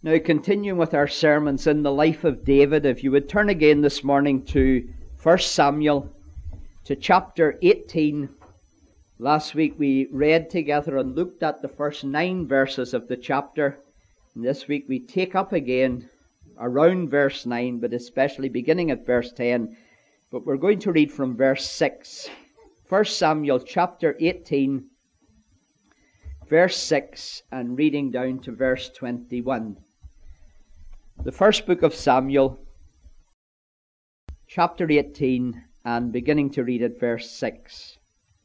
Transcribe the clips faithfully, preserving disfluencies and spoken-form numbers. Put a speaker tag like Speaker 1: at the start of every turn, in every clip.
Speaker 1: Now, continuing with our sermons in the life of David, if you would turn again this morning to First Samuel, to chapter eighteen. Last week we read together and looked at the first nine verses of the chapter. And this week we take up again around verse nine, but especially beginning at verse ten. But we're going to read from verse six. First Samuel chapter eighteen, verse six, and reading down to verse twenty-one. The first book of Samuel, chapter eighteen, and beginning to read at verse six.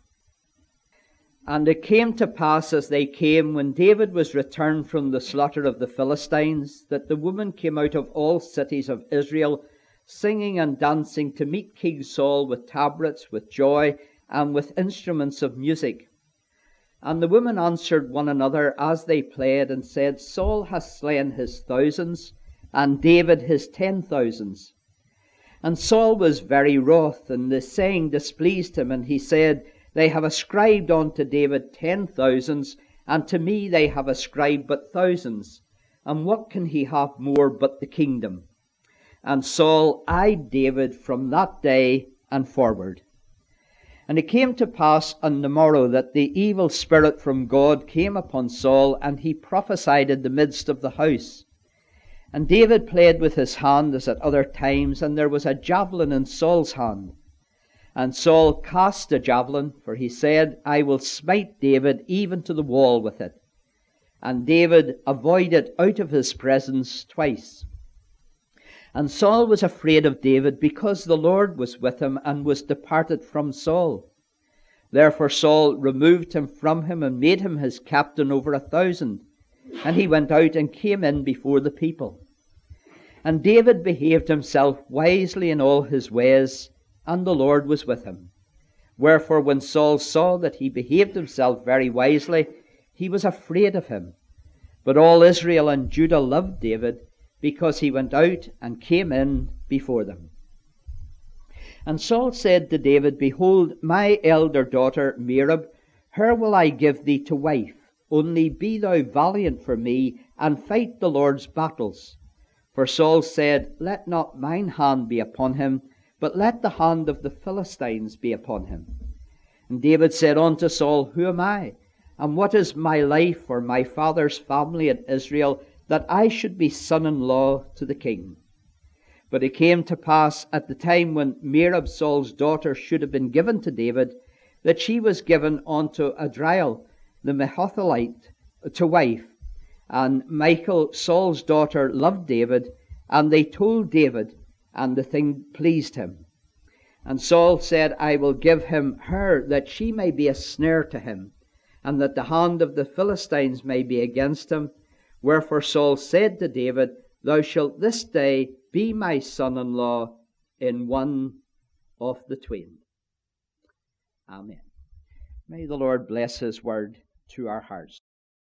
Speaker 1: And it came to pass as they came, when David was returned from the slaughter of the Philistines, that the women came out of all cities of Israel, singing and dancing to meet King Saul with tabrets, with joy, and with instruments of music. And the women answered one another as they played, and said, Saul hath slain his thousands, and David his ten thousands. And Saul was very wroth, and the saying displeased him, and he said, They have ascribed unto David ten thousands, and to me they have ascribed but thousands. And what can he have more but the kingdom? And Saul eyed David from that day and forward. And it came to pass on the morrow that the evil spirit from God came upon Saul, and he prophesied in the midst of the house. And David played with his hand as at other times, and there was a javelin in Saul's hand. And Saul cast the javelin, for he said, I will smite David even to the wall with it. And David avoided out of his presence twice. And Saul was afraid of David, because the Lord was with him, and was departed from Saul. Therefore Saul removed him from him, and made him his captain over a thousand. And he went out and came in before the people. And David behaved himself wisely in all his ways, and the Lord was with him. Wherefore when Saul saw that he behaved himself very wisely, he was afraid of him. But all Israel and Judah loved David, because he went out and came in before them. And Saul said to David, Behold, my elder daughter Merab, her will I give thee to wife. Only be thou valiant for me, and fight the Lord's battles. For Saul said, Let not mine hand be upon him, but let the hand of the Philistines be upon him. And David said unto Saul, Who am I? And what is my life or my father's family in Israel, that I should be son-in-law to the king? But it came to pass at the time when Merab Saul's daughter should have been given to David, that she was given unto Adriel the Mehothelite to wife. And Michal, Saul's daughter, loved David, and they told David, and the thing pleased him. And Saul said, I will give him her, that she may be a snare to him, and that the hand of the Philistines may be against him. Wherefore Saul said to David, Thou shalt this day be my son-in-law in one of the twain. Amen. May the Lord bless his word to our hearts.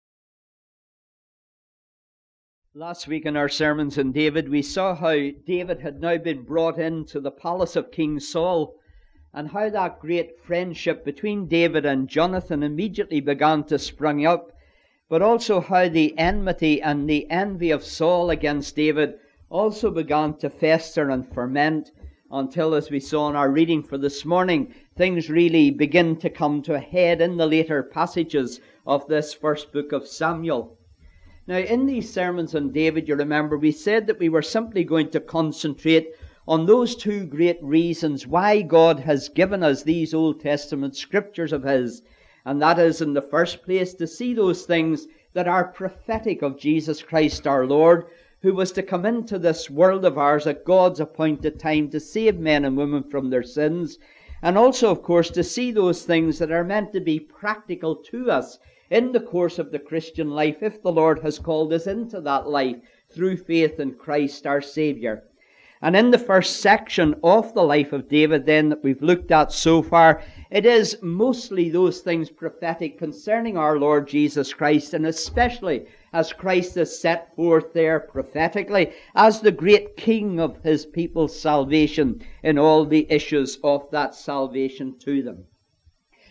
Speaker 1: Last week in our sermons in David, we saw how David had now been brought into the palace of King Saul, and how that great friendship between David and Jonathan immediately began to spring up, but also how the enmity and the envy of Saul against David also began to fester and ferment, until, as we saw in our reading for this morning, things really begin to come to a head in the later passages of this first book of Samuel. Now, in these sermons on David, you remember, we said that we were simply going to concentrate on those two great reasons why God has given us these Old Testament scriptures of His. And that is, in the first place, to see those things that are prophetic of Jesus Christ our Lord, who was to come into this world of ours at God's appointed time to save men and women from their sins. And also, of course, to see those things that are meant to be practical to us in the course of the Christian life, if the Lord has called us into that life through faith in Christ our Saviour. And in the first section of the life of David then that we've looked at so far, it is mostly those things prophetic concerning our Lord Jesus Christ, and especially as Christ is set forth there prophetically as the great King of His people's salvation in all the issues of that salvation to them.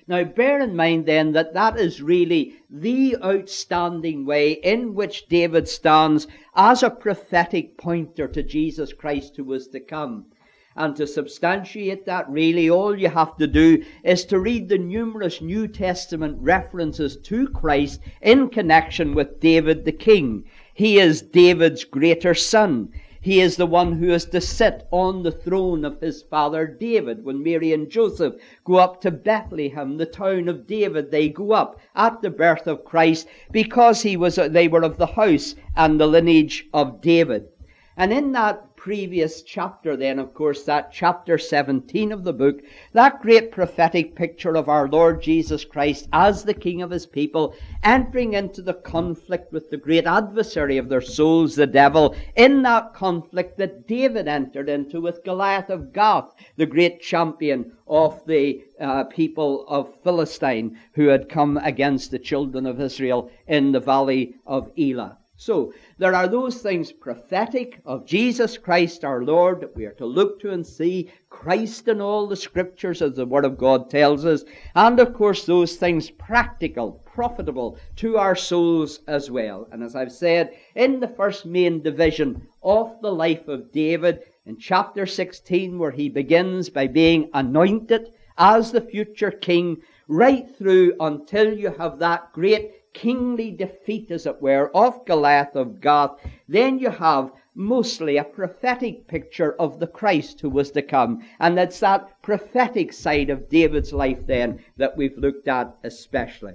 Speaker 1: Now bear in mind then that that is really the outstanding way in which David stands as a prophetic pointer to Jesus Christ who was to come. And to substantiate that, really all you have to do is to read the numerous New Testament references to Christ in connection with David the king. He is David's greater son. He is the one who is to sit on the throne of his father David. When Mary and Joseph go up to Bethlehem, the town of David, they go up at the birth of Christ because he was, they were of the house and the lineage of David. And in that previous chapter then, of course, that chapter seventeen of the book, that great prophetic picture of our Lord Jesus Christ as the King of his people, entering into the conflict with the great adversary of their souls, the devil, in that conflict that David entered into with Goliath of Gath, the great champion of the uh, people of Philistine who had come against the children of Israel in the valley of Elah. So, there are those things prophetic of Jesus Christ our Lord that we are to look to and see Christ in all the Scriptures as the Word of God tells us. And of course those things practical, profitable to our souls as well. And as I've said, in the first main division of the life of David, in chapter sixteen, where he begins by being anointed as the future king, right through until you have that great kingly defeat, as it were, of Goliath of Gath, then you have mostly a prophetic picture of the Christ who was to come. And it's that prophetic side of David's life then that we've looked at especially.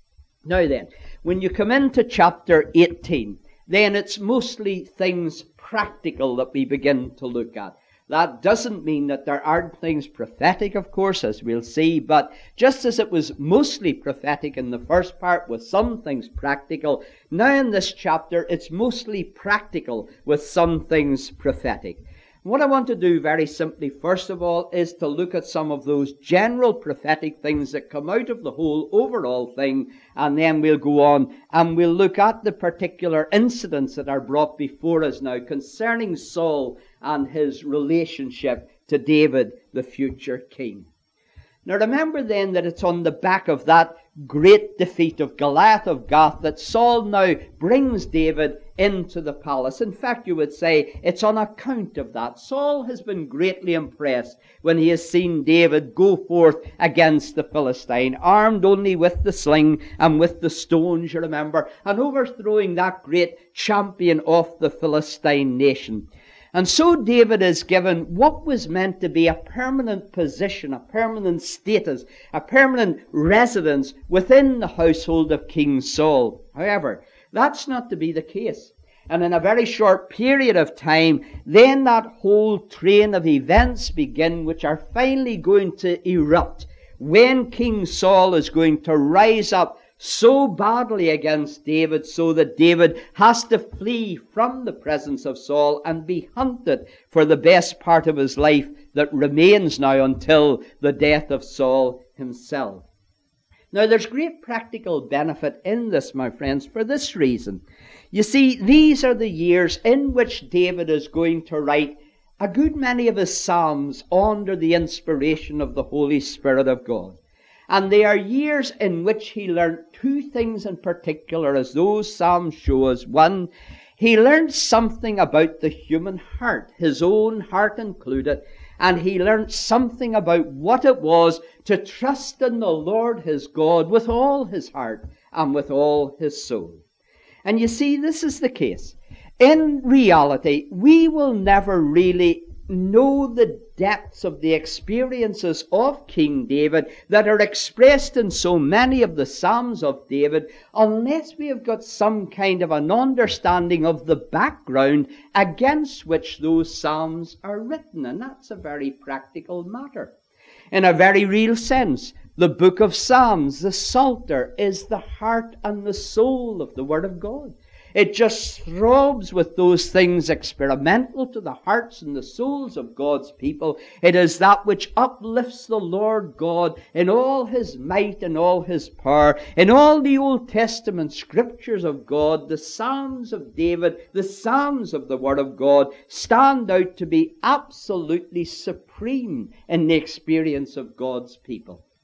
Speaker 1: Now then, when you come into chapter eighteen, then it's mostly things practical that we begin to look at. That doesn't mean that there aren't things prophetic, of course, as we'll see, but just as it was mostly prophetic in the first part with some things practical, now in this chapter it's mostly practical with some things prophetic. What I want to do very simply, first of all, is to look at some of those general prophetic things that come out of the whole overall thing, and then we'll go on and we'll look at the particular incidents that are brought before us now concerning Saul and his relationship to David, the future king. Now remember then that it's on the back of that great defeat of Goliath of Gath that Saul now brings David into the palace. In fact, you would say it's on account of that. Saul has been greatly impressed when he has seen David go forth against the Philistine, armed only with the sling and with the stones, you remember, and overthrowing that great champion of the Philistine nation. And so David is given what was meant to be a permanent position, a permanent status, a permanent residence within the household of King Saul. However, that's not to be the case. And in a very short period of time, then that whole train of events begin which are finally going to erupt when King Saul is going to rise up so badly against David, so that David has to flee from the presence of Saul and be hunted for the best part of his life that remains now until the death of Saul himself. Now there's great practical benefit in this, my friends, for this reason. You see, these are the years in which David is going to write a good many of his psalms under the inspiration of the Holy Spirit of God. And they are years in which he learned two things in particular, as those psalms show us. One, he learned something about the human heart, his own heart included, and he learned something about what it was to trust in the Lord his God with all his heart and with all his soul. And you see, this is the case. In reality, we will never really know the depths of the experiences of King David that are expressed in so many of the Psalms of David unless we have got some kind of an understanding of the background against which those Psalms are written. And that's a very practical matter. In a very real sense, the book of Psalms, the Psalter, is the heart and the soul of the Word of God. It just throbs with those things experimental to the hearts and the souls of God's people. It is that which uplifts the Lord God in all his might and all his power. In all the Old Testament scriptures of God, the Psalms of David, the Psalms of the Word of God, stand out to be absolutely supreme in the experience of God's people.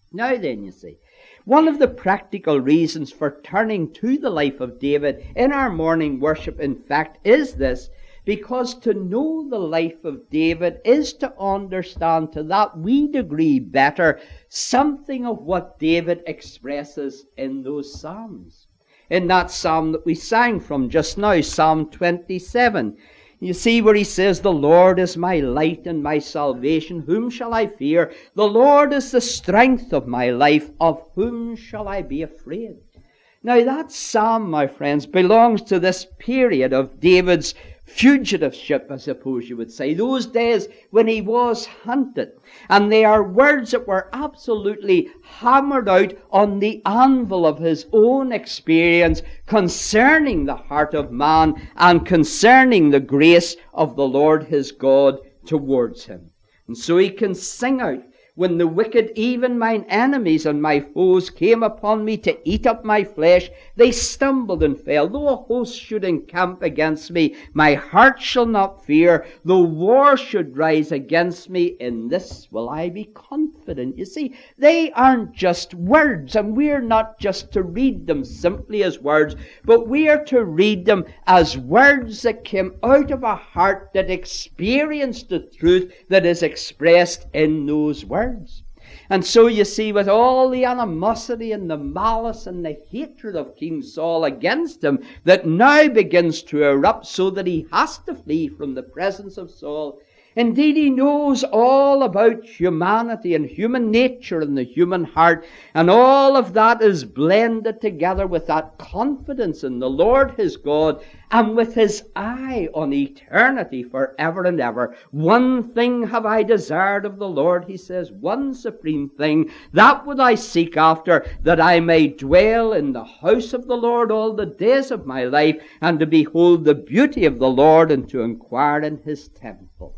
Speaker 1: Now then, you see, one of the practical reasons for turning to the life of David in our morning worship, in fact, is this: because to know the life of David is to understand to that wee degree better something of what David expresses in those Psalms. In that Psalm that we sang from just now, Psalm twenty-seven, you see where he says, "The Lord is my light and my salvation. Whom shall I fear? The Lord is the strength of my life. Of whom shall I be afraid?" Now that Psalm, my friends, belongs to this period of David's fugitiveship, I suppose you would say, those days when he was hunted. And they are words that were absolutely hammered out on the anvil of his own experience concerning the heart of man and concerning the grace of the Lord his God towards him. And so he can sing out, "When the wicked, even mine enemies and my foes, came upon me to eat up my flesh, they stumbled and fell. Though a host should encamp against me, my heart shall not fear. Though war should rise against me, in this will I be confident." You see, they aren't just words, and we're not just to read them simply as words, but we are to read them as words that came out of a heart that experienced the truth that is expressed in those words. And so you see, with all the animosity and the malice and the hatred of King Saul against him that now begins to erupt so that he has to flee from the presence of Saul, indeed, he knows all about humanity and human nature and the human heart, and all of that is blended together with that confidence in the Lord his God and with his eye on eternity forever and ever. "One thing have I desired of the Lord," he says, "one supreme thing, that would I seek after, that I may dwell in the house of the Lord all the days of my life, and to behold the beauty of the Lord, and to inquire in his temple.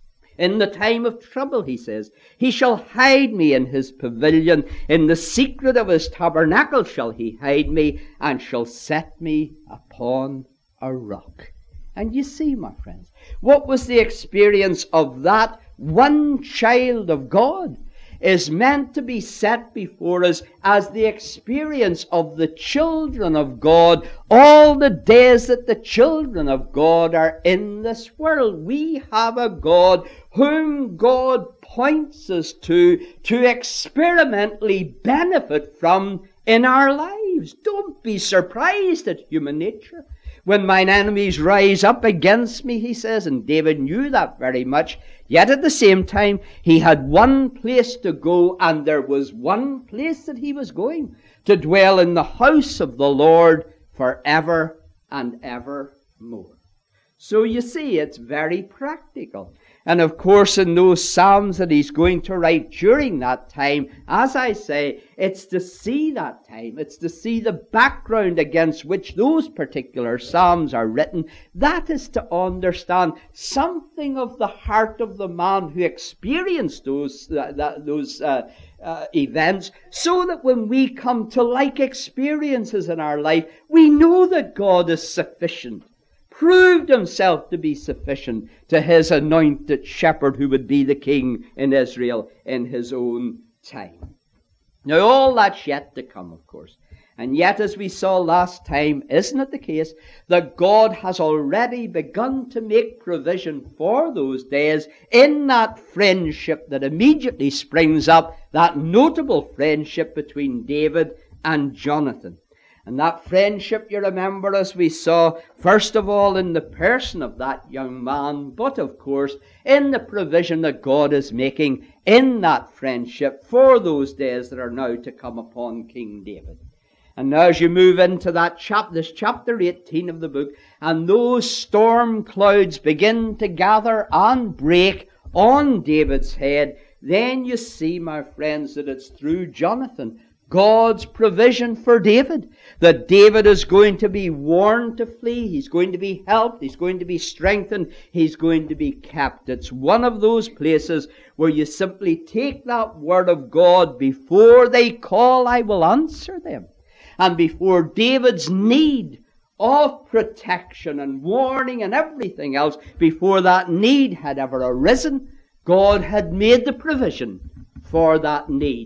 Speaker 1: In the time of trouble," he says, "he shall hide me in his pavilion. In the secret of his tabernacle shall he hide me, and shall set me upon a rock." And you see, my friends, what was the experience of that one child of God is meant to be set before us as the experience of the children of God all the days that the children of God are in this world. We have a God whom God points us to, to experimentally benefit from in our lives. Don't be surprised at human nature. "When mine enemies rise up against me," he says, and David knew that very much, yet at the same time he had one place to go, and there was one place that he was going, to dwell in the house of the Lord forever and evermore. So you see, it's very practical. And of course, in those Psalms that he's going to write during that time, as I say, it's to see that time. It's to see the background against which those particular Psalms are written. That is to understand something of the heart of the man who experienced those, uh, that, those uh, uh, events, so that when we come to like experiences in our life, we know that God is sufficient. Proved himself to be sufficient to his anointed shepherd who would be the king in Israel in his own time. Now all that's yet to come, of course. And yet, as we saw last time, isn't it the case that God has already begun to make provision for those days in that friendship that immediately springs up, that notable friendship between David and Jonathan. And that friendship, you remember, as we saw, first of all in the person of that young man, but of course in the provision that God is making in that friendship for those days that are now to come upon King David. And now as you move into that chapter, this chapter eighteen of the book, and those storm clouds begin to gather and break on David's head, then you see, my friends, that it's through Jonathan, God's provision for David, that David is going to be warned to flee. He's going to be helped. He's going to be strengthened. He's going to be kept. It's one of those places where you simply take that word of God. Before they call, I will answer them. And before David's need of protection and warning and everything else, before that need had ever arisen, God had made the provision for that need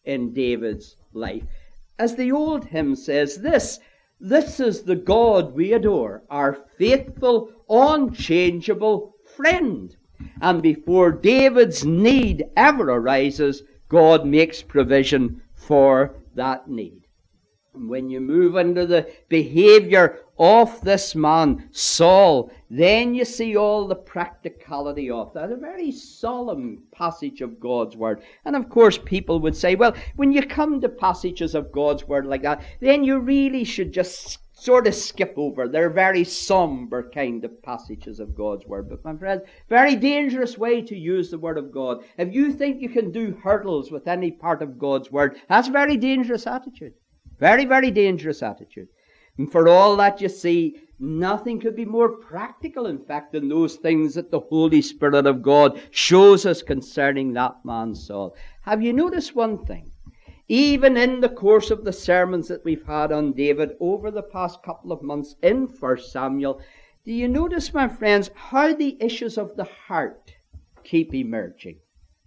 Speaker 1: in David's life. As the old hymn says, this, this is the God we adore, our faithful, unchangeable friend. And before David's need ever arises, God makes provision for that need. And when you move into the behavior of this man, Saul, then you see all the practicality of that. A very solemn passage of God's Word. And of course people would say, well, when you come to passages of God's Word like that, then you really should just sort of skip over. They're very somber kind of passages of God's Word. But my friends, very dangerous way to use the Word of God. If you think you can do hurdles with any part of God's Word, that's a very dangerous attitude. Very, very dangerous attitude. And for all that, you see, nothing could be more practical, in fact, than those things that the Holy Spirit of God shows us concerning that man Saul. Have you noticed one thing? Even in the course of the sermons that we've had on David over the past couple of months in First Samuel, do you notice, my friends, how the issues of the heart keep emerging?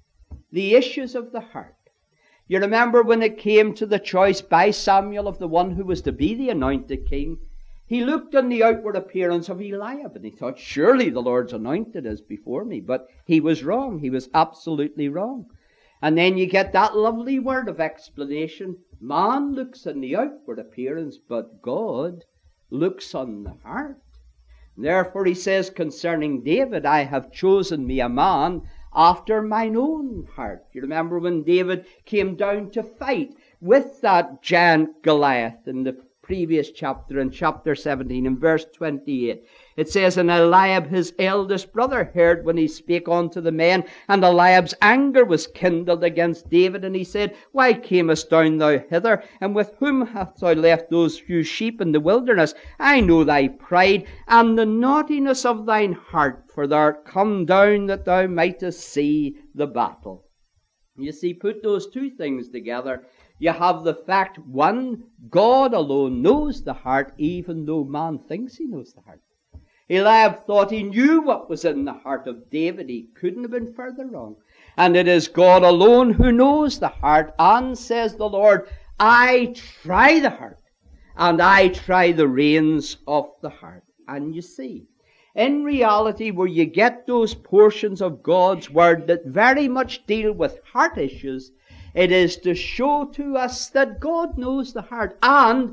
Speaker 1: The issues of the heart. You remember when it came to the choice by Samuel of the one who was to be the anointed king, he looked on the outward appearance of Eliab and he thought, surely the Lord's anointed is before me. But he was wrong. He was absolutely wrong. And then you get that lovely word of explanation. Man looks on the outward appearance, but God looks on the heart. Therefore he says concerning David, I have chosen me a man after mine own heart. You remember when David came down to fight with that giant Goliath in the previous chapter, in chapter seventeen, in verse twenty-eight. It says, and Eliab his eldest brother heard when he spake unto the men, and Eliab's anger was kindled against David, and he said, why camest down thou hither, and with whom hast thou left those few sheep in the wilderness? I know thy pride, and the naughtiness of thine heart, for thou art come down that thou mightest see the battle. You see, put those two things together, you have the fact, one, God alone knows the heart, even though man thinks he knows the heart. Eliab thought he knew what was in the heart of David. He couldn't have been further wrong. And it is God alone who knows the heart. And says the Lord, I try the heart, and I try the reins of the heart. And you see, in reality, where you get those portions of God's Word that very much deal with heart issues, it is to show to us that God knows the heart, and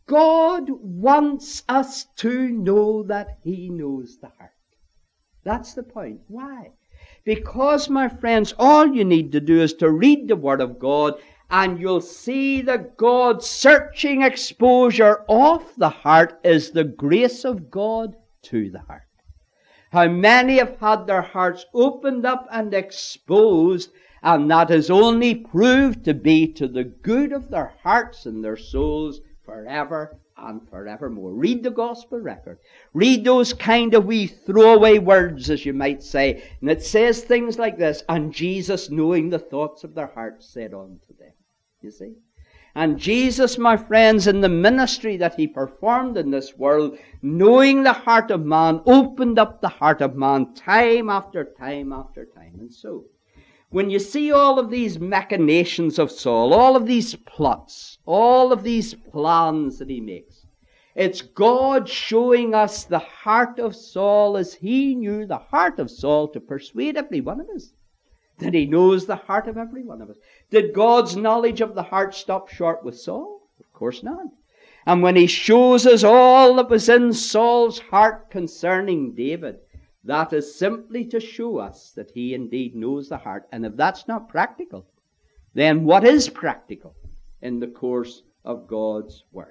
Speaker 1: God wants us to know that He knows the heart. That's the point. Why? Because, my friends, all you need to do is to read the Word of God, and you'll see that God's searching exposure of the heart is the grace of God to the heart. How many have had their hearts opened up and exposed, and that is only proved to be to the good of their hearts and their souls forever and forevermore. Read the gospel record. Read those kind of wee throwaway words, as you might say. And it says things like this, and Jesus, knowing the thoughts of their hearts, said unto them. You see? And Jesus, my friends, in the ministry that He performed in this world, knowing the heart of man, opened up the heart of man time after time after time. And so, when you see all of these machinations of Saul, all of these plots, all of these plans that he makes, it's God showing us the heart of Saul as He knew the heart of Saul to persuade every one of us. That He knows the heart of every one of us. Did God's knowledge of the heart stop short with Saul? Of course not. And when He shows us all that was in Saul's heart concerning David, that is simply to show us that He indeed knows the heart. And if that's not practical, then what is practical in the course of God's Word?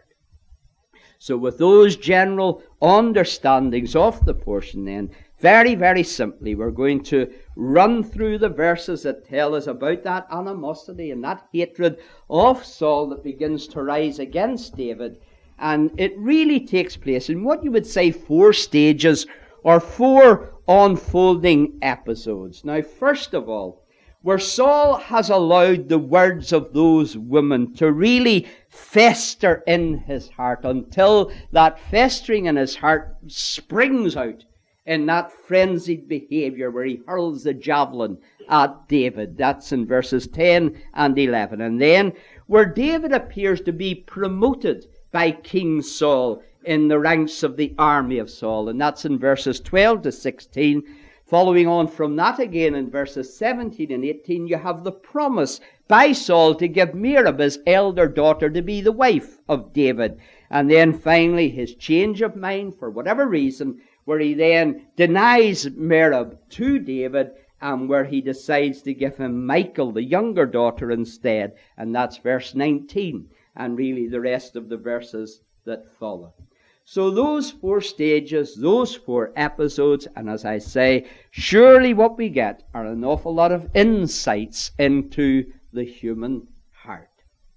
Speaker 1: So with those general understandings of the portion then, very, very simply, we're going to run through the verses that tell us about that animosity and that hatred of Saul that begins to rise against David. And it really takes place in what you would say four stages or four unfolding episodes. Now, first of all, where Saul has allowed the words of those women to really fester in his heart until that festering in his heart springs out in that frenzied behavior where he hurls the javelin at David. That's in verses ten and eleven. And then where David appears to be promoted by King Saul in the ranks of the army of Saul. And that's in verses twelve to sixteen. Following on from that again in verses seventeen and eighteen, you have the promise by Saul to give Merab, his elder daughter, to be the wife of David. And then finally his change of mind for whatever reason, where he then denies Merab to David, and where he decides to give him Michal, the younger daughter, instead. And that's verse nineteen, and really the rest of the verses that follow. So those four stages, those four episodes, and as I say, surely what we get are an awful lot of insights into the human heart.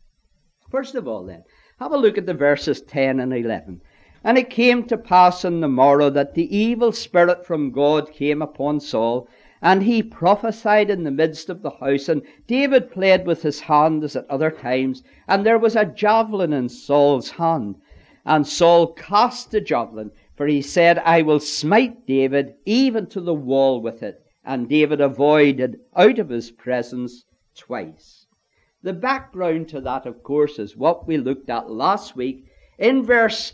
Speaker 1: First of all then, have a look at the verses ten and eleven. And it came to pass on the morrow that the evil spirit from God came upon Saul, and he prophesied in the midst of the house, and David played with his hand as at other times, and there was a javelin in Saul's hand. And Saul cast the javelin, for he said, I will smite David even to the wall with it. And David avoided out of his presence twice. The background to that, of course, is what we looked at last week in verse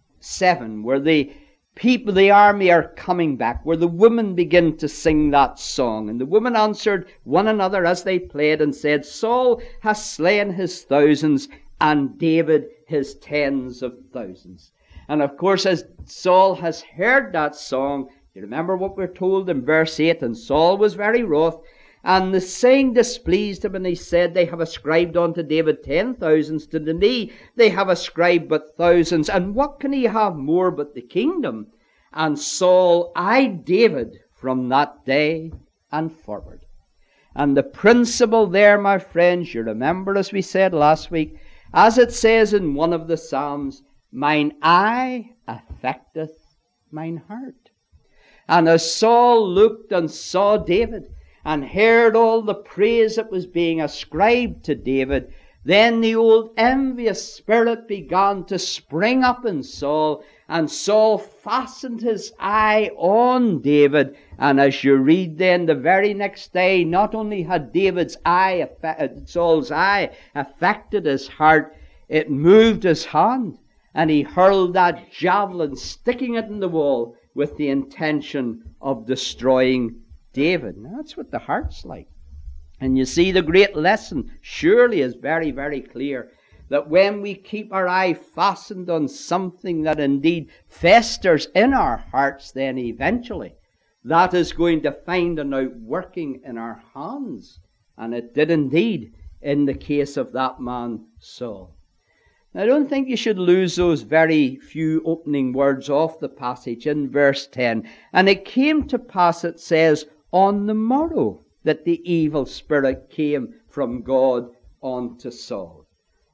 Speaker 1: seven, where the people, the army, are coming back, where the women begin to sing that song. And the women answered one another as they played and said, Saul has slain his thousands, and David his tens of thousands. And of course, as Saul has heard that song, you remember what we're told in verse eight, and Saul was very wroth, and the saying displeased him, and he said, they have ascribed unto David ten thousands, to me they have ascribed but thousands, and what can he have more but the kingdom? And Saul eyed David from that day and forward. And the principle there, my friends, you remember as we said last week, as it says in one of the Psalms, mine eye affecteth mine heart. And as Saul looked and saw David, and heard all the praise that was being ascribed to David, then the old envious spirit began to spring up in Saul, and Saul fastened his eye on David. And as you read then the very next day, not only had David's eye, Saul's eye affected his heart, it moved his hand, and he hurled that javelin, sticking it in the wall with the intention of destroying David. Now, that's what the heart's like. And you see, the great lesson surely is very, very clear, that when we keep our eye fastened on something that indeed festers in our hearts, then eventually that is going to find an outworking in our hands. And it did indeed in the case of that man Saul. Now, I don't think you should lose those very few opening words off the passage in verse ten. And it came to pass, it says, on the morrow that the evil spirit came from God unto Saul.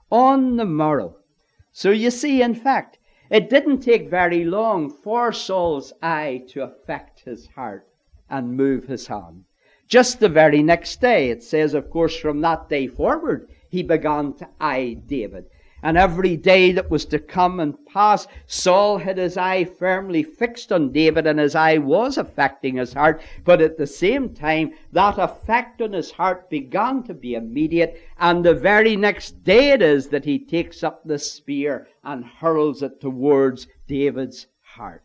Speaker 1: On the morrow. So you see, in fact, it didn't take very long for Saul's eye to affect his heart and move his hand. Just the very next day, it says, of course, from that day forward, he began to eye David. And every day that was to come and pass, Saul had his eye firmly fixed on David, and his eye was affecting his heart. But at the same time, that effect on his heart began to be immediate. And the very next day it is that he takes up the spear and hurls it towards David's heart.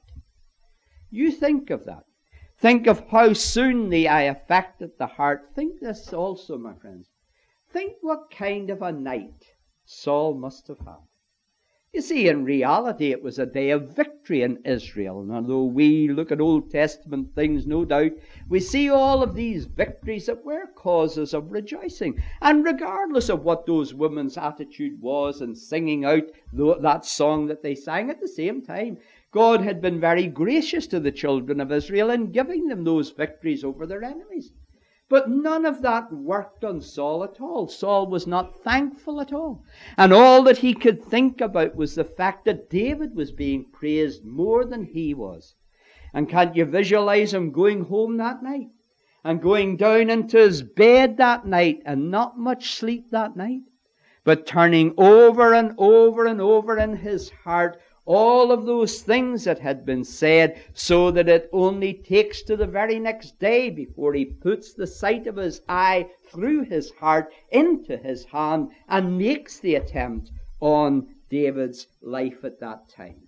Speaker 1: You think of that. Think of how soon the eye affected the heart. Think this also, my friends. Think what kind of a night Saul must have had. You see, in reality, it was a day of victory in Israel. And although we look at Old Testament things, no doubt, we see all of these victories that were causes of rejoicing. And regardless of what those women's attitude was in singing out that song that they sang, at the same time, God had been very gracious to the children of Israel in giving them those victories over their enemies. But none of that worked on Saul at all. Saul was not thankful at all. And all that he could think about was the fact that David was being praised more than he was. And can't you visualize him going home that night and going down into his bed that night, and not much sleep that night, but turning over and over and over in his heart all of those things that had been said, so that it only takes to the very next day before he puts the sight of his eye through his heart into his hand and makes the attempt on David's life at that time.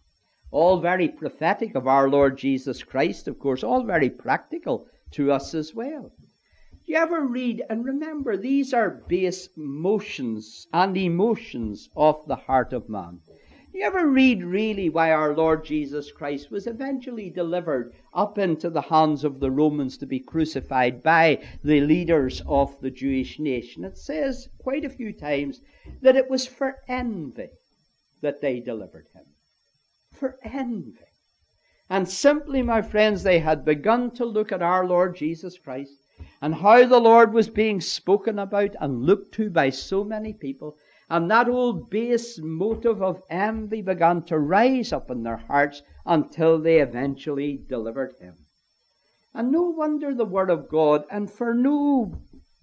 Speaker 1: All very prophetic of our Lord Jesus Christ, of course, all very practical to us as well. Do you ever read, and remember, these are base motions and emotions of the heart of man. Do you ever read really why our Lord Jesus Christ was eventually delivered up into the hands of the Romans to be crucified by the leaders of the Jewish nation? It says quite a few times that it was for envy that they delivered him. For envy. And simply, my friends, they had begun to look at our Lord Jesus Christ and how the Lord was being spoken about and looked to by so many people. And that old base motive of envy began to rise up in their hearts until they eventually delivered him. And no wonder the Word of God, and for no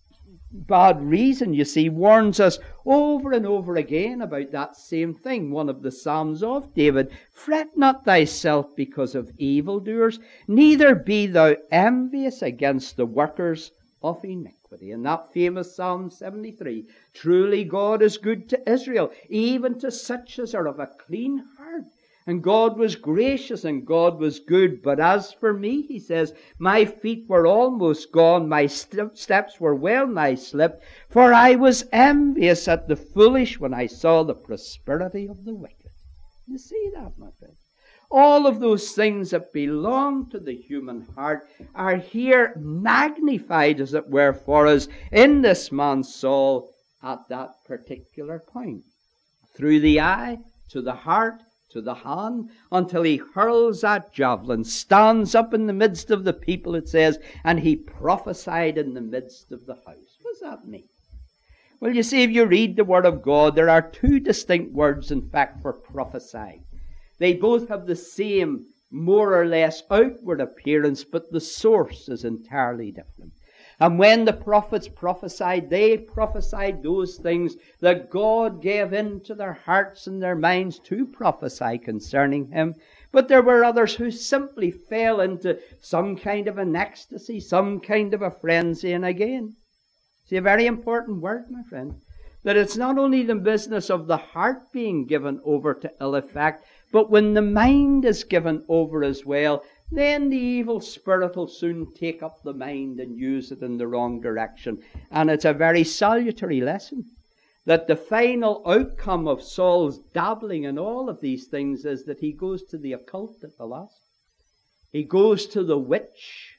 Speaker 1: bad reason, you see, warns us over and over again about that same thing. One of the Psalms of David, "Fret not thyself because of evildoers, neither be thou envious against the workers of iniquity." In that famous Psalm seventy-three, truly God is good to Israel, even to such as are of a clean heart. And God was gracious and God was good. But as for me, he says, my feet were almost gone, my st- steps were well nigh slipped, for I was envious at the foolish when I saw the prosperity of the wicked. You see that, my friend? All of those things that belong to the human heart are here magnified, as it were, for us in this man Saul at that particular point. Through the eye, to the heart, to the hand, until he hurls that javelin, stands up in the midst of the people, it says, and he prophesied in the midst of the house. What does that mean? Well, you see, if you read the Word of God, there are two distinct words, in fact, for prophesying. They both have the same, more or less, outward appearance, but the source is entirely different. And when the prophets prophesied, they prophesied those things that God gave into their hearts and their minds to prophesy concerning him. But there were others who simply fell into some kind of an ecstasy, some kind of a frenzy. And again, see, a very important word, my friend, that it's not only the business of the heart being given over to ill effect, but when the mind is given over as well, then the evil spirit will soon take up the mind and use it in the wrong direction. And it's a very salutary lesson that the final outcome of Saul's dabbling in all of these things is that he goes to the occult at the last. He goes to the witch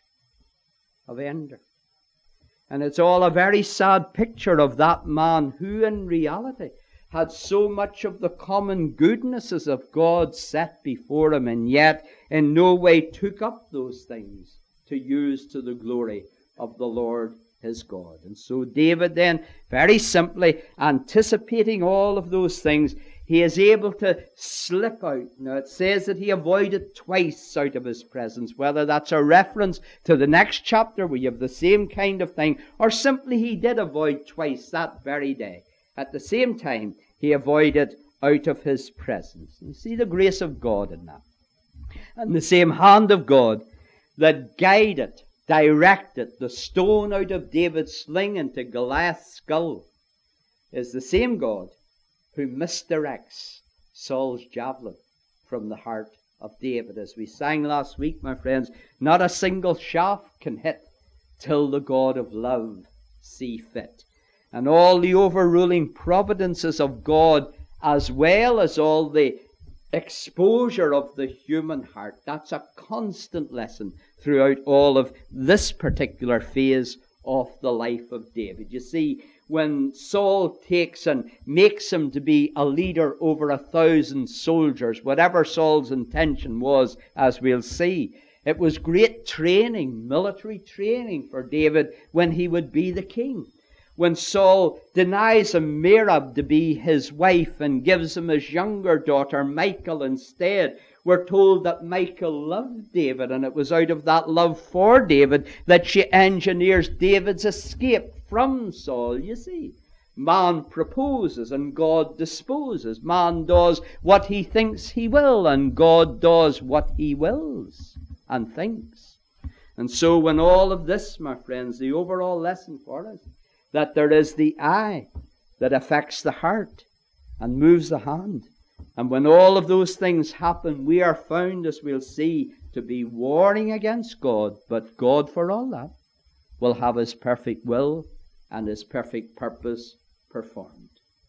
Speaker 1: of Endor. And it's all a very sad picture of that man who in reality had so much of the common goodnesses of God set before him, and yet in no way took up those things to use to the glory of the Lord his God. And so David then, very simply anticipating all of those things, he is able to slip out. Now it says that he avoided twice out of his presence, whether that's a reference to the next chapter where you have the same kind of thing, or simply he did avoid twice that very day. At the same time, he avoided out of his presence. You see the grace of God in that. And the same hand of God that guided, directed the stone out of David's sling into Goliath's skull is the same God who misdirects Saul's javelin from the heart of David. As we sang last week, my friends, not a single shaft can hit till the God of love see fit. And all the overruling providences of God, as well as all the exposure of the human heart, that's a constant lesson throughout all of this particular phase of the life of David. You see, when Saul takes and makes him to be a leader over a thousand soldiers, whatever Saul's intention was, as we'll see, it was great training, military training for David when he would be the king. When Saul denies him Merab to be his wife and gives him his younger daughter Michal instead, we're told that Michal loved David, and it was out of that love for David that she engineers David's escape from Saul. You see, Man proposes and God disposes. Man does what he thinks he will, and God does what he wills and thinks. And so when all of this, my friends, the overall lesson for us, that there is the eye that affects the heart and moves the hand. And when all of those things happen, we are found, as we'll see, to be warring against God. But God, for all that, will have his perfect will and his perfect purpose performed.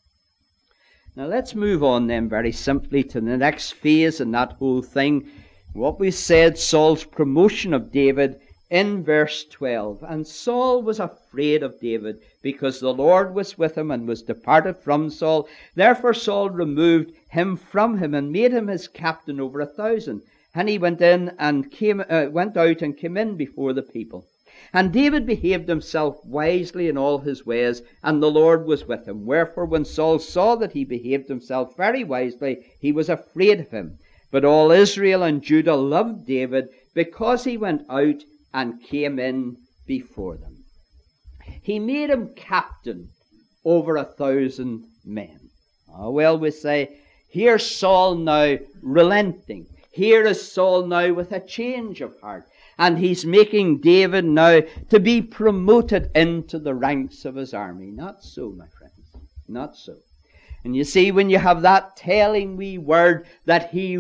Speaker 1: Now let's move on then very simply to the next phase in that whole thing. What we said, Saul's promotion of David in verse twelve. And Saul was afraid of David, because the Lord was with him and was departed from Saul. Therefore Saul removed him from him and made him his captain over a thousand. And he went in and came, uh, went out and came in before the people. And David behaved himself wisely in all his ways, and the Lord was with him. Wherefore when Saul saw that he behaved himself very wisely, he was afraid of him. But all Israel and Judah loved David, because he went out and came in before them. He made him captain over a thousand men. Oh, well, we say, here's Saul now relenting. Here is Saul now with a change of heart. And he's making David now to be promoted into the ranks of his army. Not so, my friends. Not so. And you see, when you have that telling wee word that he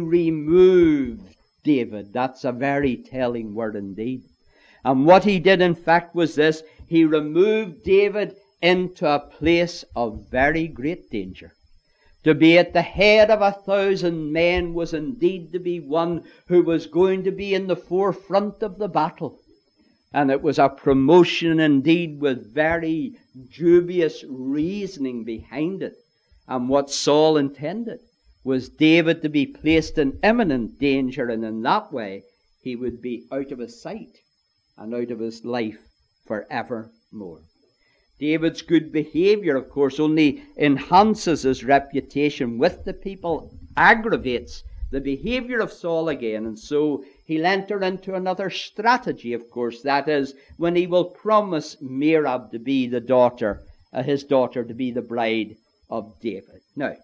Speaker 1: removed David, that's a very telling word indeed. And what he did, in fact, was this. He removed David into a place of very great danger. To be at the head of a thousand men was indeed to be one who was going to be in the forefront of the battle. And it was a promotion indeed with very dubious reasoning behind it. And what Saul intended was David to be placed in imminent danger, and in that way he would be out of his sight and out of his life forevermore. David's good behavior, of course, only enhances his reputation with the people, aggravates the behavior of Saul again, and so he'll enter into another strategy, of course, that is, when he will promise Merab to be the daughter, uh, his daughter to be the bride of David. Now,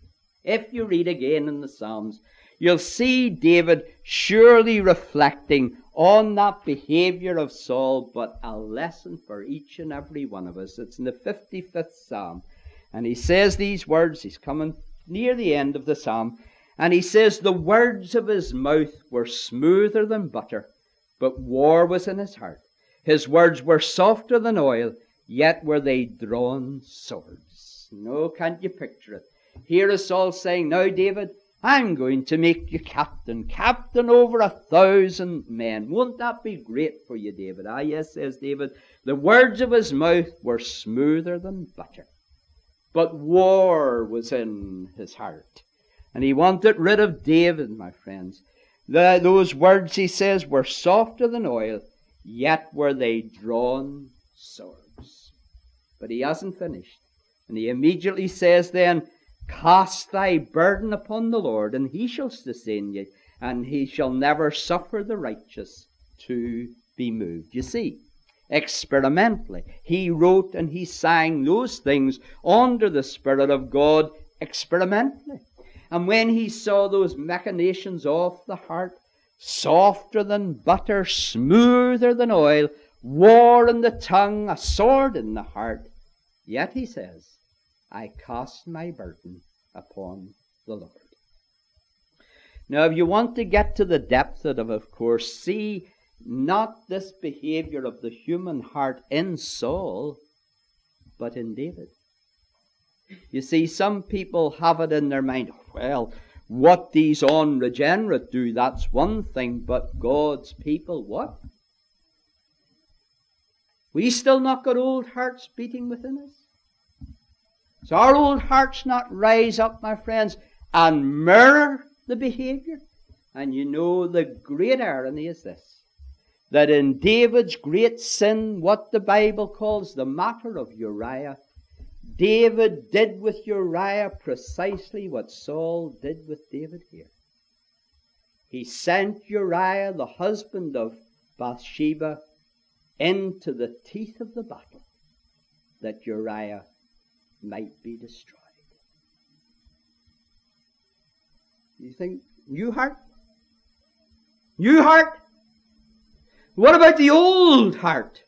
Speaker 1: if you read again in the Psalms, you'll see David surely reflecting on that behavior of Saul, but a lesson for each and every one of us. It's in the fifty-fifth Psalm. And he says these words. He's coming near the end of the Psalm. And he says, the words of his mouth were smoother than butter, but war was in his heart. His words were softer than oil, yet were they drawn swords. No, can't you picture it? Here is Saul saying, now, David, I'm going to make you captain, captain over a thousand men. Won't that be great for you, David? Ah, yes, says David. The words of his mouth were smoother than butter. But war was in his heart. And he wanted rid of David, my friends. The, those words, he says, were softer than oil, yet were they drawn swords. But he hasn't finished. And he immediately says then, cast thy burden upon the Lord, and he shall sustain you, and he shall never suffer the righteous to be moved. You see, experimentally, he wrote and he sang those things under the Spirit of God experimentally. And when he saw those machinations of the heart, softer than butter, smoother than oil, war in the tongue, a sword in the heart, yet he says, I cast my burden upon the Lord. Now, if you want to get to the depth of it, of course, see not this behavior of the human heart in Saul, but in David. You see, some people have it in their mind, well, what these unregenerate do, that's one thing, but God's people, what? We still not got old hearts beating within us? So our old hearts not rise up, my friends, and mirror the behavior? And you know the great irony is this, that in David's great sin, what the Bible calls the matter of Uriah, David did with Uriah precisely what Saul did with David here. He sent Uriah, the husband of Bathsheba, into the teeth of the battle, that Uriah might be destroyed. You think, new heart? New heart? What about the old heart?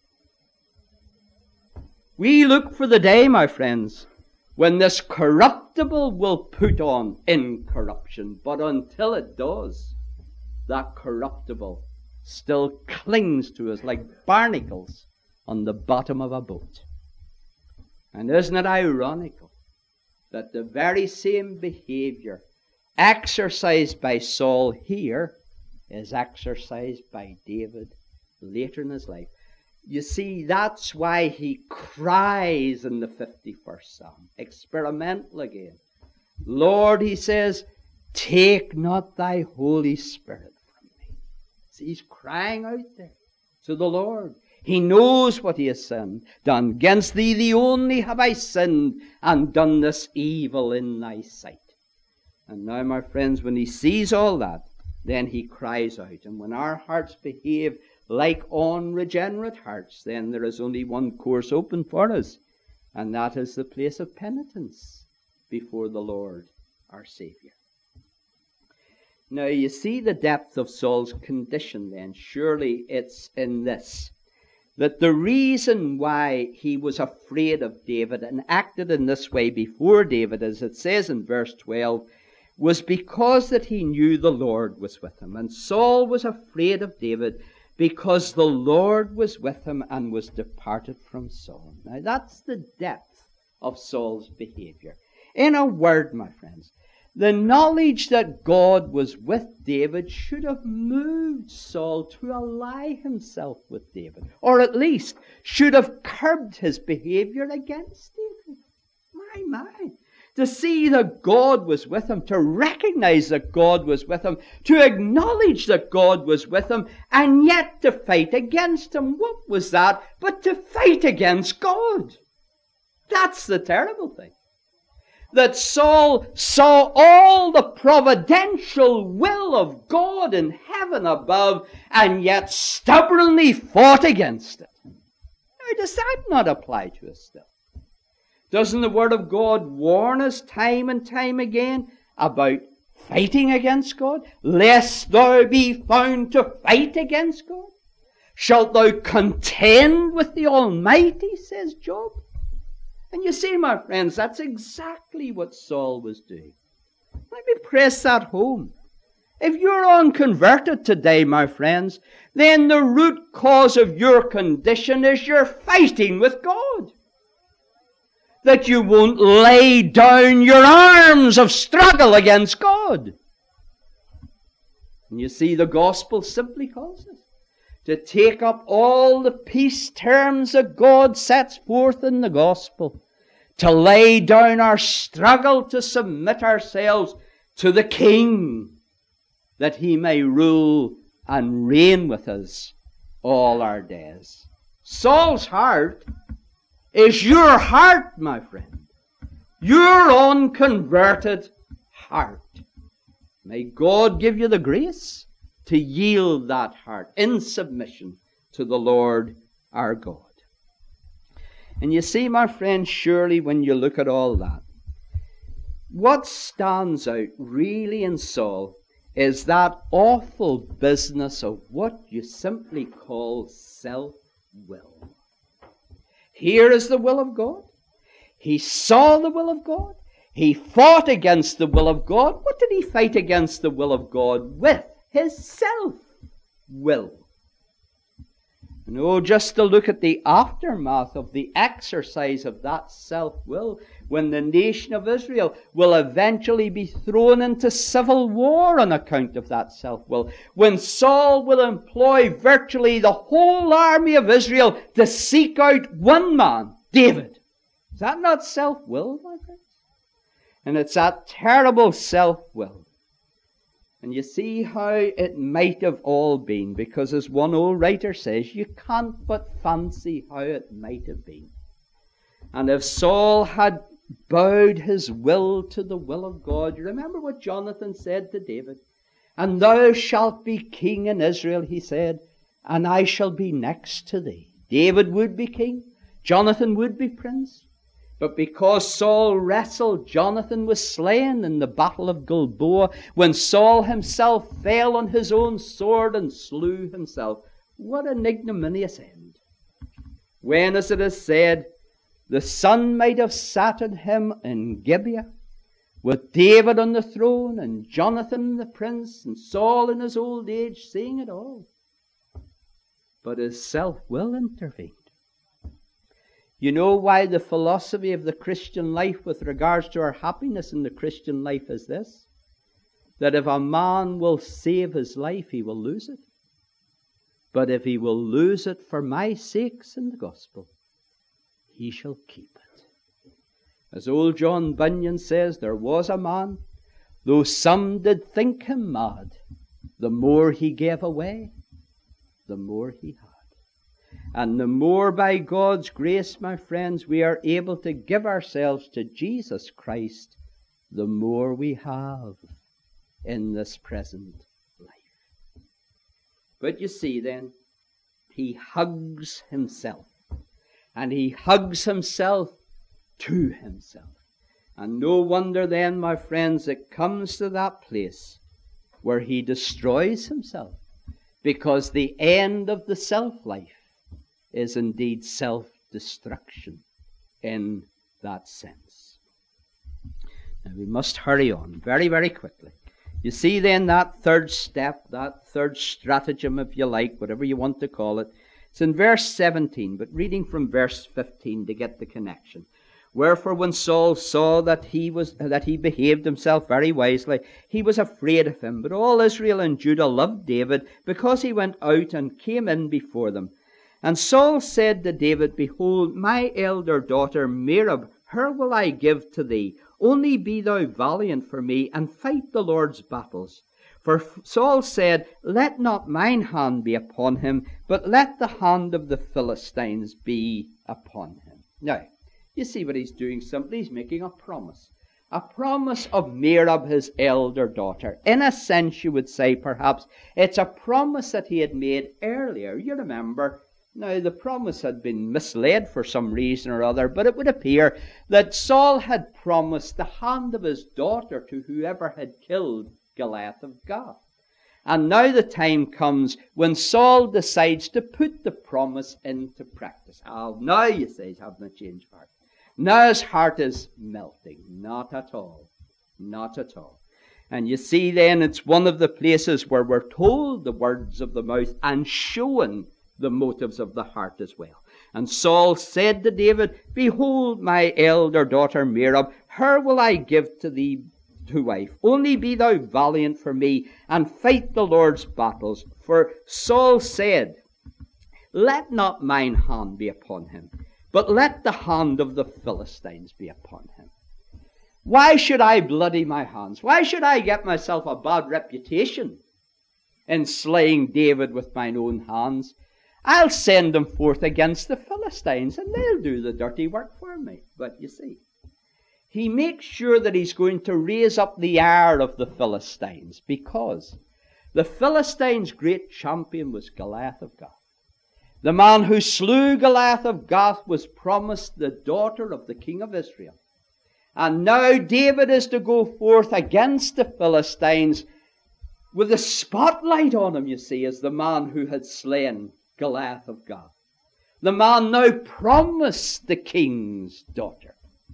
Speaker 1: We look for the day, my friends, when this corruptible will put on incorruption. But until it does, that corruptible still clings to us like barnacles on the bottom of a boat. And isn't it ironical that the very same behavior exercised by Saul here is exercised by David later in his life? You see, that's why he cries in the fifty-first Psalm, experimental again. Lord, he says, take not thy Holy Spirit from me. See, he's crying out there to the Lord. He knows what he has sinned. Done against thee, the only have I sinned, and done this evil in thy sight. And now, my friends, when he sees all that, then he cries out. And when our hearts behave like unregenerate hearts, then there is only one course open for us, and that is the place of penitence before the Lord our Savior. Now, you see the depth of Saul's condition then. Surely it's in this, that the reason why he was afraid of David and acted in this way before David, as it says in verse twelve, was because that he knew the Lord was with him. And Saul was afraid of David because the Lord was with him and was departed from Saul. Now that's the depth of Saul's behavior. In a word, my friends, the knowledge that God was with David should have moved Saul to ally himself with David, or at least should have curbed his behavior against David. My, my. To see that God was with him, to recognize that God was with him, to acknowledge that God was with him, and yet to fight against him. What was that but to fight against God? That's the terrible thing. That Saul saw all the providential will of God in heaven above, and yet stubbornly fought against it. Now, does that not apply to us still? Doesn't the Word of God warn us time and time again about fighting against God? Lest thou be found to fight against God? Shalt thou contend with the Almighty, says Job. And you see, my friends, that's exactly what Saul was doing. Let me press that home. If you're unconverted today, my friends, then the root cause of your condition is you're fighting with God. That you won't lay down your arms of struggle against God. And you see, the gospel simply calls us to take up all the peace terms that God sets forth in the gospel, to lay down our struggle, to submit ourselves to the King, that he may rule and reign with us all our days. Saul's heart is your heart, my friend. Your unconverted heart. May God give you the grace to yield that heart in submission to the Lord our God. And you see, my friend, surely when you look at all that, what stands out really in Saul is that awful business of what you simply call self-will. Here is the will of God. He saw the will of God. He fought against the will of God. What did he fight against the will of God with? His self-will. And oh, just to look at the aftermath of the exercise of that self-will, when the nation of Israel will eventually be thrown into civil war on account of that self-will, when Saul will employ virtually the whole army of Israel to seek out one man, David. Is that not self-will, my friends? And it's that terrible self-will. And you see how it might have all been, because as one old writer says, you can't but fancy how it might have been. And if Saul had bowed his will to the will of God, you remember what Jonathan said to David? And thou shalt be king in Israel, he said, and I shall be next to thee. David would be king. Jonathan would be prince. But because Saul wrestled, Jonathan was slain in the battle of Gilboa, when Saul himself fell on his own sword and slew himself. What an ignominious end. When, as it is said, the sun might have sat on him in Gibeah, with David on the throne, and Jonathan the prince, and Saul in his old age, seeing it all. But his self-will intervened. You know why the philosophy of the Christian life with regards to our happiness in the Christian life is this? That if a man will save his life, he will lose it. But if he will lose it for my sakes in the gospel, he shall keep it. As old John Bunyan says, there was a man, though some did think him mad, the more he gave away, the more he had. And the more by God's grace, my friends, we are able to give ourselves to Jesus Christ, the more we have in this present life. But you see then, he hugs himself. And he hugs himself to himself. And no wonder then, my friends, it comes to that place where he destroys himself. Because the end of the self-life is indeed self-destruction in that sense. Now we must hurry on very, very quickly. You see then that third step, that third stratagem, if you like, whatever you want to call it. It's in verse seventeen, but reading from verse fifteen to get the connection. Wherefore when Saul saw that he was that he behaved himself very wisely, he was afraid of him. But all Israel and Judah loved David, because he went out and came in before them. And Saul said to David, Behold, my elder daughter Merab, her will I give to thee. Only be thou valiant for me, and fight the Lord's battles. For Saul said, Let not mine hand be upon him, but let the hand of the Philistines be upon him. Now, you see what he's doing simply? He's making a promise. A promise of Merab, his elder daughter. In a sense, you would say, perhaps, it's a promise that he had made earlier. You remember, now the promise had been misled for some reason or other, but it would appear that Saul had promised the hand of his daughter to whoever had killed Goliath of Gath. And now the time comes when Saul decides to put the promise into practice. Oh, now, you say, he's having a change of heart. Now his heart is melting. Not at all. Not at all. And you see then, it's one of the places where we're told the words of the mouth and shown the motives of the heart as well. And Saul said to David, Behold, my elder daughter Merab, her will I give to thee to wife. Only be thou valiant for me, and fight the Lord's battles. For Saul said, Let not mine hand be upon him, but let the hand of the Philistines be upon him. Why should I bloody my hands? Why should I get myself a bad reputation in slaying David with mine own hands? I'll send them forth against the Philistines, and they'll do the dirty work for me. But you see, he makes sure that he's going to raise up the ire of the Philistines, because the Philistines' great champion was Goliath of Gath. The man who slew Goliath of Gath was promised the daughter of the king of Israel. And now David is to go forth against the Philistines with a spotlight on him, you see, as the man who had slain Goliath of Gath. The man now promised the king's daughter.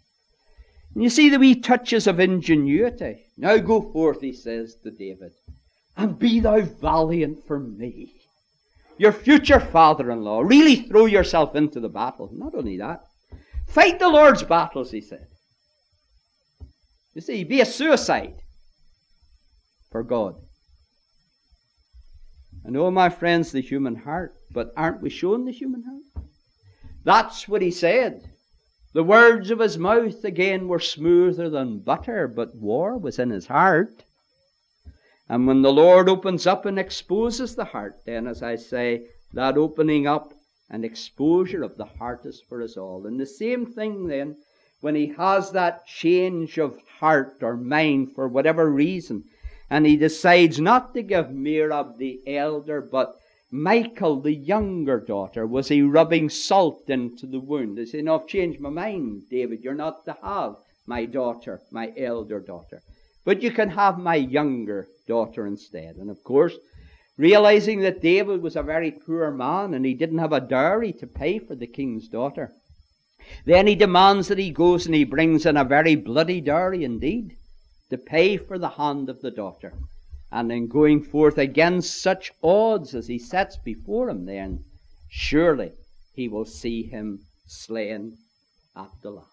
Speaker 1: And you see the wee touches of ingenuity. Now go forth, he says to David, and be thou valiant for me. Your future father-in-law. Really throw yourself into the battle. Not only that, fight the Lord's battles, he said. You see, be a suicide for God. I know, my friends, the human heart, but aren't we shown the human heart? That's what he said. The words of his mouth, again, were smoother than butter, but war was in his heart. And when the Lord opens up and exposes the heart, then, as I say, that opening up and exposure of the heart is for us all. And the same thing, then, when he has that change of heart or mind for whatever reason, and he decides not to give Merab the elder, but Michal, the younger daughter, was he rubbing salt into the wound? He said, no, I've changed my mind, David. You're not to have my daughter, my elder daughter. But you can have my younger daughter instead. And of course, realizing that David was a very poor man and he didn't have a dowry to pay for the king's daughter, then he demands that he goes and he brings in a very bloody dowry indeed to pay for the hand of the daughter. And in going forth against such odds as he sets before him, then surely he will see him slain at the last.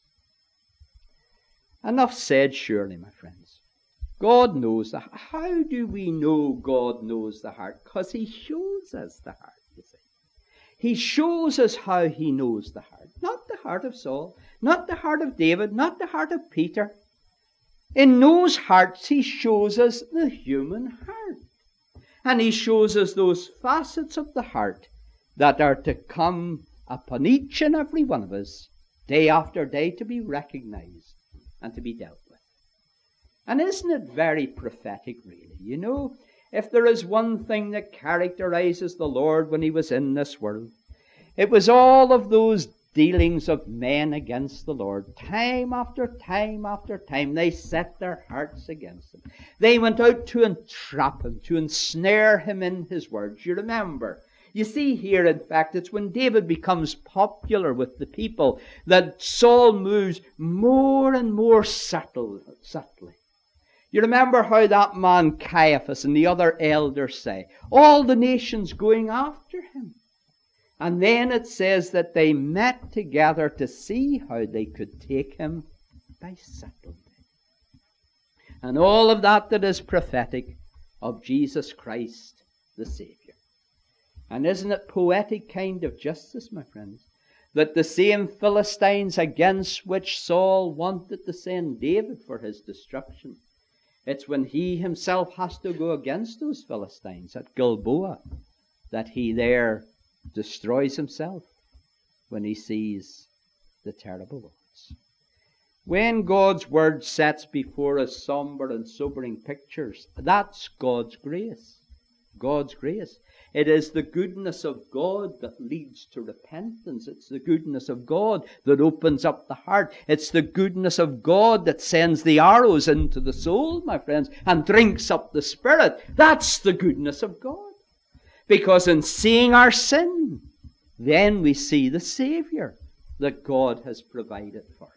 Speaker 1: Enough said, surely, my friends. God knows the heart. How do we know God knows the heart? Because he shows us the heart, you see. He shows us how he knows the heart. Not the heart of Saul, not the heart of David, not the heart of Peter. In those hearts, he shows us the human heart. And he shows us those facets of the heart that are to come upon each and every one of us, day after day, to be recognized and to be dealt with. And isn't it very prophetic, really? You know, if there is one thing that characterizes the Lord when he was in this world, it was all of those dealings of men against the Lord. Time after time after time, they set their hearts against him. They went out to entrap him, to ensnare him in his words. You remember, you see here, in fact, it's when David becomes popular with the people that Saul moves more and more subtle, subtly. You remember how that man Caiaphas and the other elders say, all the nations going after him. And then it says that they met together to see how they could take him by subtlety. And all of that that is prophetic of Jesus Christ, the Savior. And isn't it poetic kind of justice, my friends, that the same Philistines against which Saul wanted to send David for his destruction, it's when he himself has to go against those Philistines at Gilboa that he there destroys himself when he sees the terrible words. When God's word sets before us somber and sobering pictures, that's God's grace. God's grace. It is the goodness of God that leads to repentance. It's the goodness of God that opens up the heart. It's the goodness of God that sends the arrows into the soul, my friends, and drinks up the spirit. That's the goodness of God. Because in seeing our sin, then we see the Savior that God has provided for us.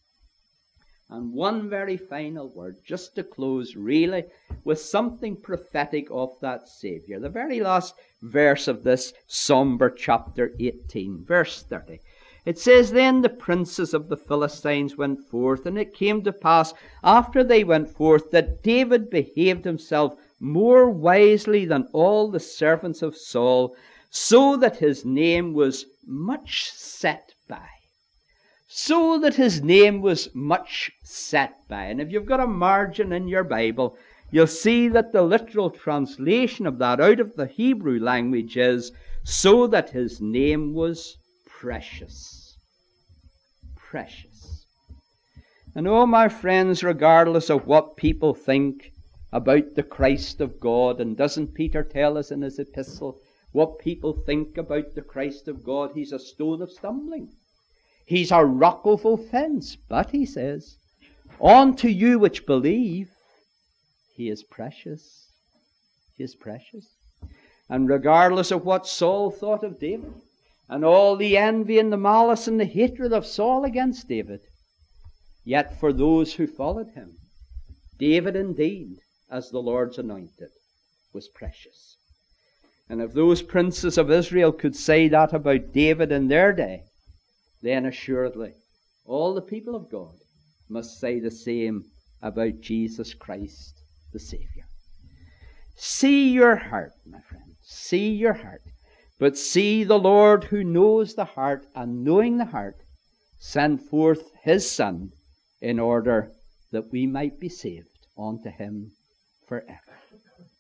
Speaker 1: And one very final word, just to close really with something prophetic of that Savior. The very last verse of this somber chapter eighteen, verse thirty. It says, then the princes of the Philistines went forth, and it came to pass after they went forth that David behaved himself more wisely than all the servants of Saul, so that his name was much set by. So that his name was much set by. And if you've got a margin in your Bible, you'll see that the literal translation of that out of the Hebrew language is, so that his name was precious. Precious. And oh, my friends, regardless of what people think about the Christ of God, and doesn't Peter tell us in his epistle what people think about the Christ of God? He's a stone of stumbling. He's a rock of offense. But, he says, unto you which believe, he is precious. He is precious. And regardless of what Saul thought of David, and all the envy and the malice and the hatred of Saul against David, yet for those who followed him, David indeed, as the Lord's anointed, was precious. And if those princes of Israel could say that about David in their day, then assuredly all the people of God must say the same about Jesus Christ, the Savior. See your heart, my friend. See your heart. But see the Lord who knows the heart, and knowing the heart, send forth his Son in order that we might be saved unto him forever.